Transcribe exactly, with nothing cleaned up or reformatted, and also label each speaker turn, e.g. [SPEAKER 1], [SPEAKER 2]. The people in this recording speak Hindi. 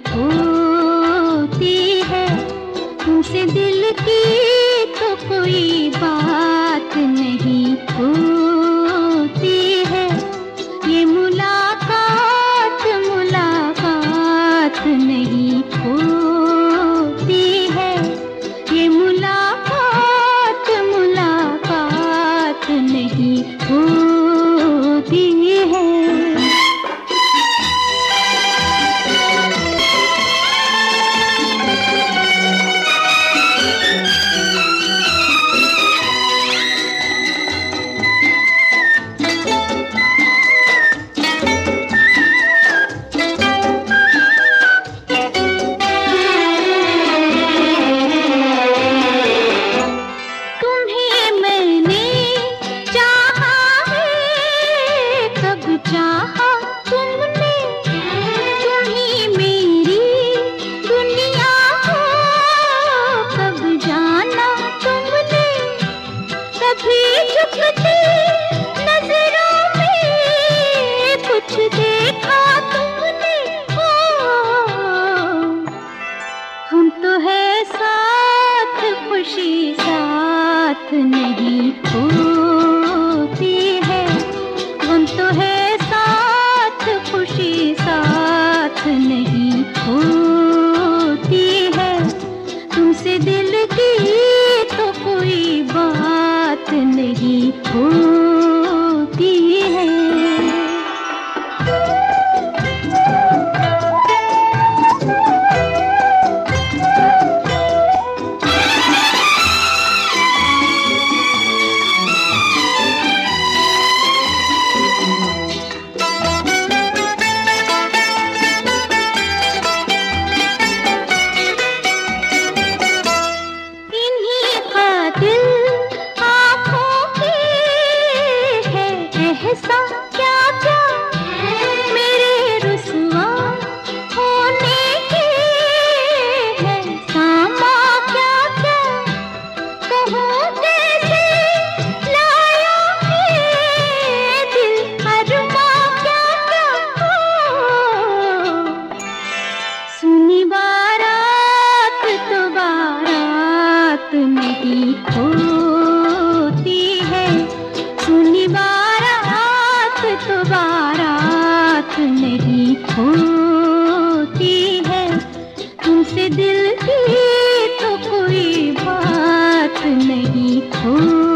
[SPEAKER 1] होती है, तुमसे दिल की तो कोई बात नहीं होती है। ये मुलाकात मुलाकात नहीं होती है, ये मुलाकात मुलाकात नहीं होती है। चाहा तुमने, तुम ही मेरी दुनिया हो, कब जाना तुमने, कभी झुकती नजरों में कुछ देखा तुमने। हो हम तो है साथ, खुशी साथ नहीं होती है, हम तो है खुशी साथ नहीं होती है। तुमसे दिल की तो कोई बात नहीं होती है। क्या क्या मेरे रुसवा होने के है सामा, क्या क्या कहूँ कैसे लाया है दिल अरमा, क्या क्या हो सुनी बारात तो बारात नहीं होती है, सुनी तो बारात नहीं होती है। तुमसे दिल की तो कोई बात नहीं होती।